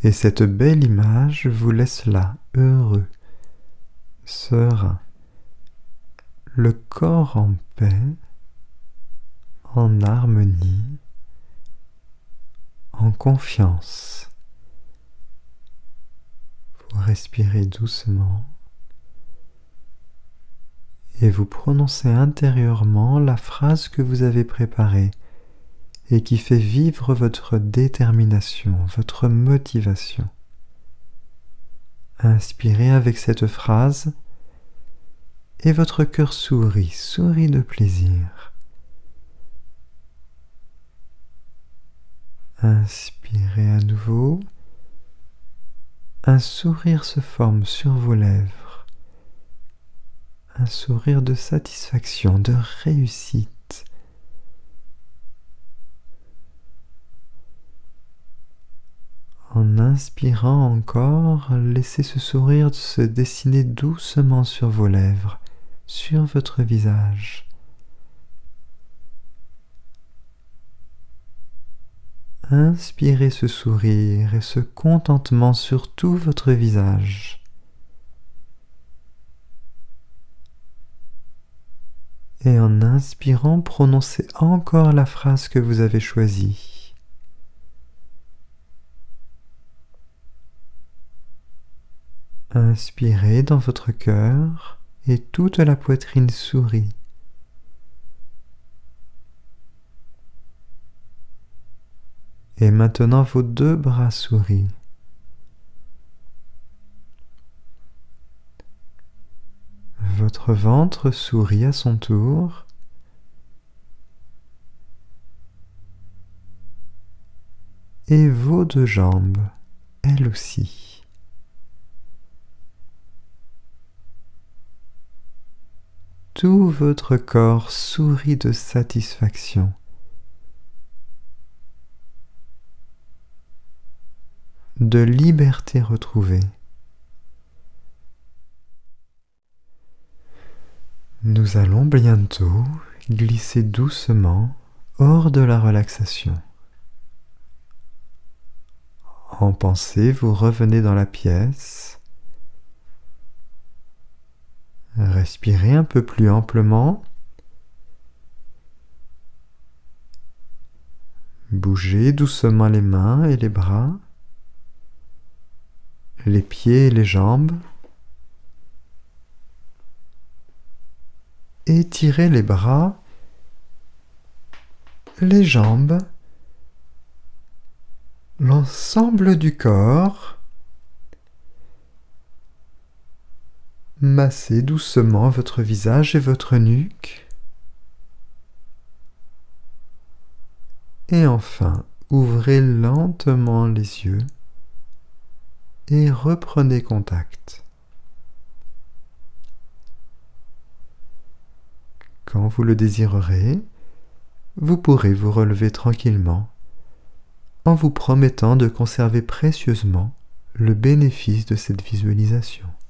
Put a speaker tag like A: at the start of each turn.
A: Et cette belle image vous laisse là, heureux, serein, le corps en paix, en harmonie, en confiance. Vous respirez doucement et vous prononcez intérieurement la phrase que vous avez préparée et qui fait vivre votre détermination, votre motivation. Inspirez avec cette phrase et votre cœur sourit de plaisir. Inspirez à nouveau. Un sourire se forme sur vos lèvres. Un sourire de satisfaction, de réussite. En inspirant encore, laissez ce sourire se dessiner doucement sur vos lèvres, sur votre visage. Inspirez ce sourire et ce contentement sur tout votre visage. Et en inspirant, prononcez encore la phrase que vous avez choisie. Inspirez dans votre cœur et toute la poitrine sourit. Et maintenant vos deux bras sourient. Votre ventre sourit à son tour. Et vos deux jambes, elles aussi. Tout votre corps sourit de satisfaction. De liberté retrouvée. Nous allons bientôt glisser doucement hors de la relaxation. En pensée, vous revenez dans la pièce. Respirez un peu plus amplement. Bougez doucement les mains et les bras. Les pieds et les jambes. Étirez les bras, les jambes, l'ensemble du corps. Massez doucement votre visage et votre nuque. Et enfin, ouvrez lentement les yeux. Et reprenez contact. Quand vous le désirerez, vous pourrez vous relever tranquillement en vous promettant de conserver précieusement le bénéfice de cette visualisation.